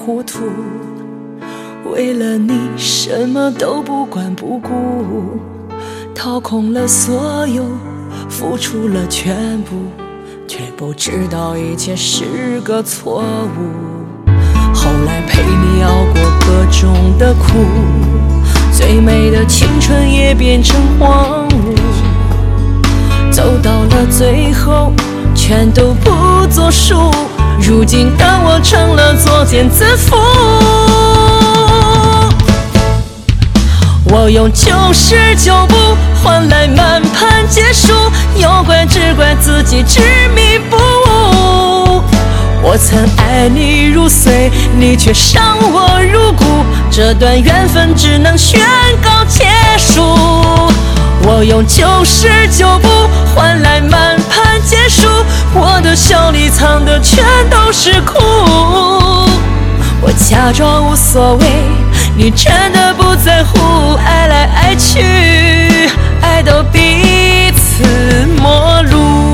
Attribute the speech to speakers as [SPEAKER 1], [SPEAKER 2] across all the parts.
[SPEAKER 1] 糊涂，为了你什么都不管不顾，掏空了所有，付出了全部，却不知道一切是个错误。后来陪你熬过各种的苦，最美的青春也变成荒芜，走到了最后全都不作数，如今的我成了作茧自缚。我用99步换来满盘皆输，有怪只怪自己执迷不悟。我曾爱你如水，你却伤我入骨，这段缘分只能宣告结束。我用99步换来满盘皆输，我的笑里藏的全都是苦。我假装无所谓，你真的不在乎，爱来爱去，爱到彼此陌路。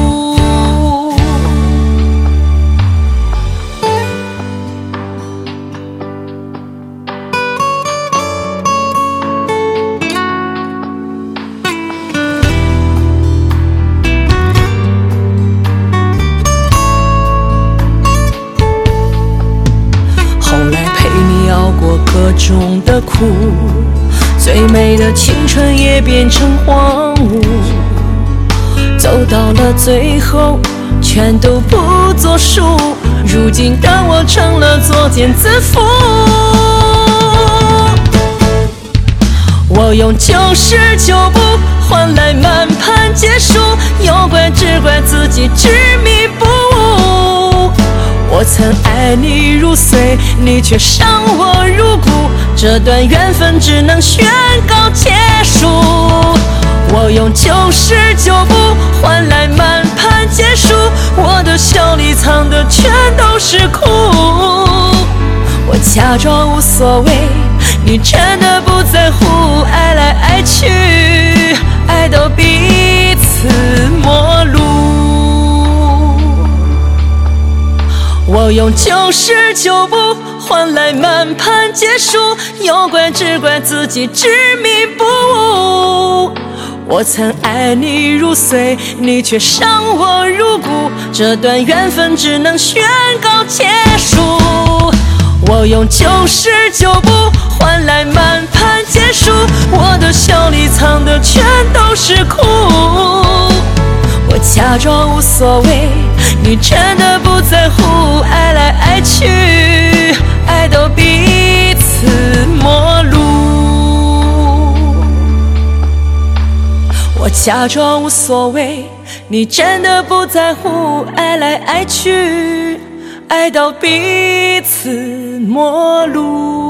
[SPEAKER 1] 各种的苦，最美的青春也变成荒芜，走到了最后全都不作数，如今的我成了作茧自缚。我用99步换来满盘皆输，有怪只怪自己执迷不悟。我曾爱你如水，你却伤我入骨，这段缘分只能宣告结束。我用99步换来满盘皆输，我的笑里藏的全都是苦。我假装无所谓，你真的不在乎，爱来爱去，爱到彼此陌路。我用99步换来满盘皆输，有怪只怪自己执迷不悟。我曾爱你如水，你却伤我入骨，这段缘分只能宣告结束。我用99步换来满盘皆输，我的笑里藏的全都是苦。我假装无所谓，你真的不在乎，爱来爱去，爱到彼此陌路。我假装无所谓，你真的不在乎，爱来爱去，爱到彼此陌路。